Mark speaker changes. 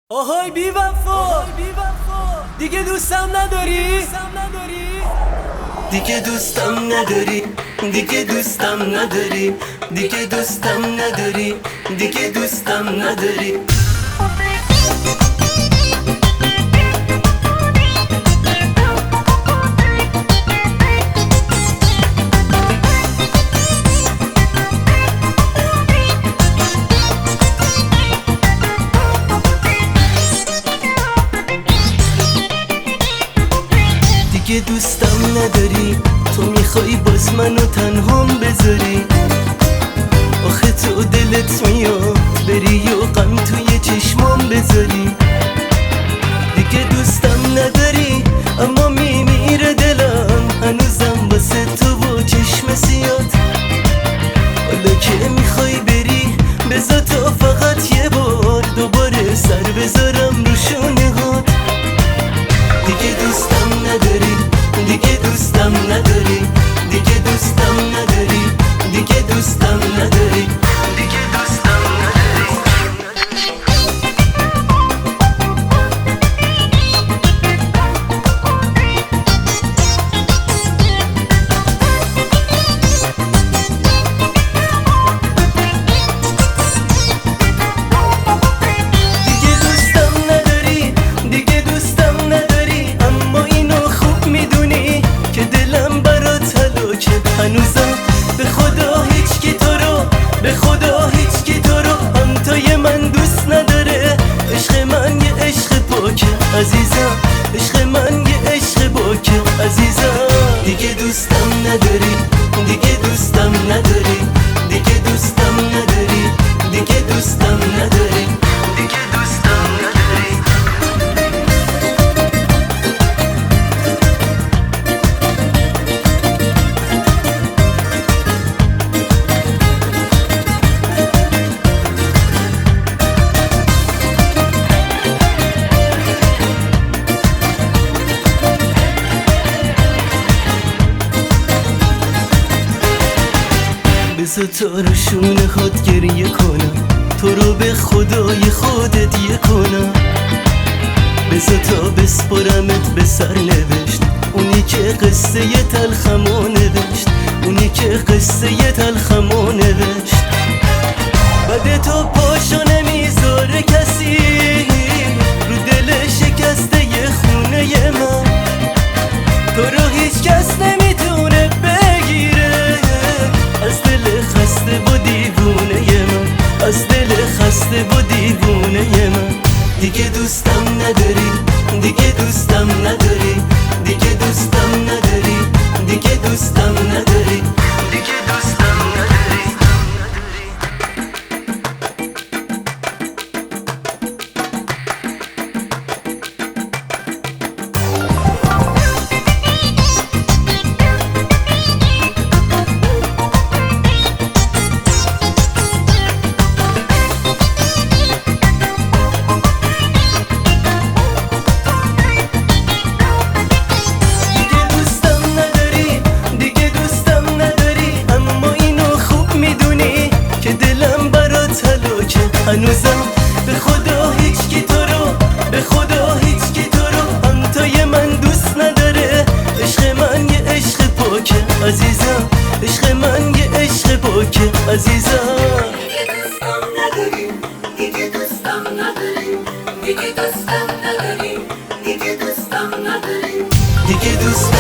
Speaker 1: آهای بی وفا دیگه دوستم نداری؟
Speaker 2: دیگه دوستم نداری، دیگه دوستم نداری، دیگه دوستم نداری، دیگه دوستم نداری. دیگه دوستم نداری، تو میخوای باز منو تنهام بذاری. آخه تو دلت میاد بری و غم توی چشمام بذاری. دیگه دوستم نداری اما میمیره دلم هنوزم واسه تو و چشم سیاد. حالا که میخوای بری بذار تا فقط یه بار دوباره سر بذارم رو شونه هات. دیگه دوستم نداری، دیگه دوستم نداری، دیگه دوستم نداری، دیگه دوستم نداری، دیگه دوستم نداری. دیگه دوستم نداری، دیگه دوستم نداری، اما اینو خوب میدونی که دلم برات هلاکه. هنوزم به خدا هیچکی تو رو، به خدا هیچکی تو رو همتای من دوست نداره. عشق من یه عشق پاکه عزیزم، عشق من یه عشق پاکه عزیزم. دیگه دوستم نداری، دیگه دوستم نداری، دیگه دوستم نداری، دیگه دوستم نداری، دیگه دوستم نداری. بذار تا رو شونه هات گریه کنم، تو رو به خدای خودت یه کنم. بذار تا بسپرمت به سر نوشت اونی که قصه ی تلخمو نوشت، اونی که قصه ی تلخمو نوشت. بعد تو پاشو نمیذاره کسی رو دل شکسته ی خونه ی من. تو رو هیچ کس نمیتونه بگیره از دل خسته و دیوونه ی من، از دل خسته و دیوونه ی من. دیگه دوستم نداری، دیگه دوستم نداری، دیگه دوستم نداری، دیگه دوستم نداری، دیگه دوستم نداری. هنوزم به خدا هیچکی تو رو، به خدا هیچکی تو رو همتای من دوست نداره. عشق من یه عشق پاکه عزیزم، عشق من یه عشق پاکه عزیزم. دیگه دوستم نداری، دیگه دوستم نداری، دیگه دوستم نداری، دیگه دوستم نداری، دیگه دوستم